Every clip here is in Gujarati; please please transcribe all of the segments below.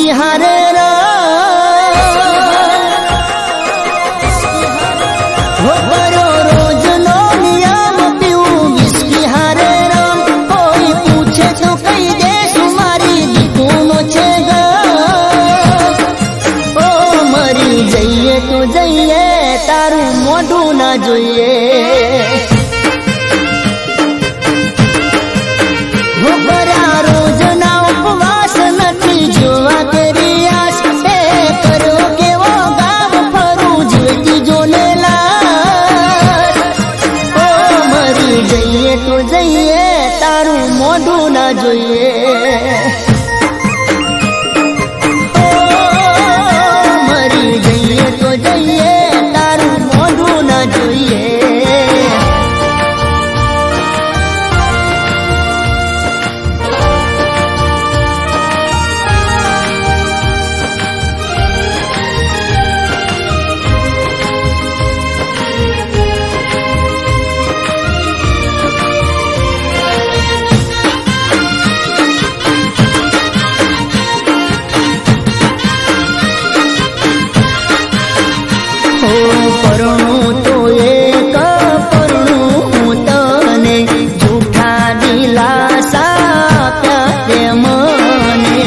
હારે રોજનો નિયમ પીવું વિસ્કી હારે કોઈ પૂછે તો કઈ દેશું મારી દીકુનો છે ઓ મરી જઈએ તો જઈએ તારું મોઢું ના જોઈએ તો જઈએ તારું મોઢું ના જોઈએ મરી જઈએ તો જઈએ તારું મોઢું ના જોઈએ પરણું તો એક પરણું તને જૂઠા દિલાસા આપ્યા તે મને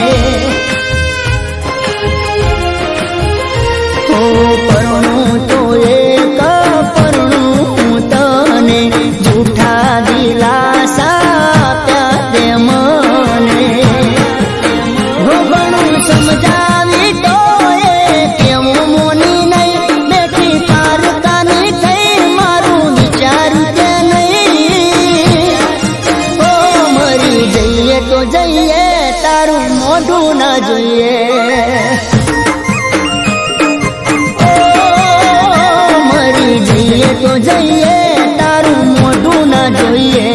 પરણું તો એક પરણું તને જૂઠા દિલાસા આપ્યા તે મને ઘણું સમજાવી તો કેવું મોની તો જઈએ તારું મોઢું ના જોઈએ મરી જઈએ તો જઈએ તારું મોઢું ના જોઈએ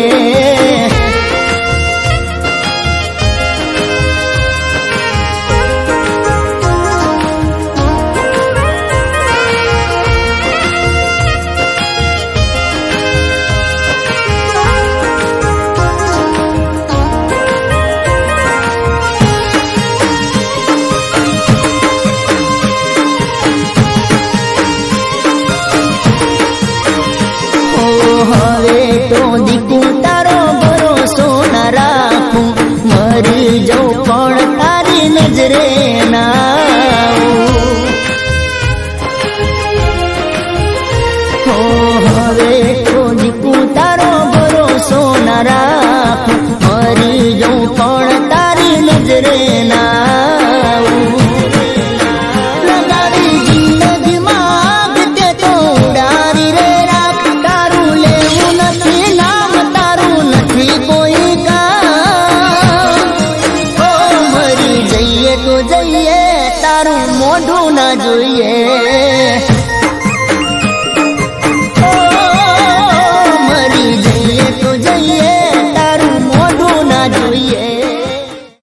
હવે તો દીકુ તારો ભરોસો ના રાખું મરી જાઉં પણ તારી નજરે ના હવે તો દીકુ તારો ભરોસો ના રાખું મરી જાઉં પણ તારી નજરે ના તો જઈએ તારું મોઢું ના જોઈએ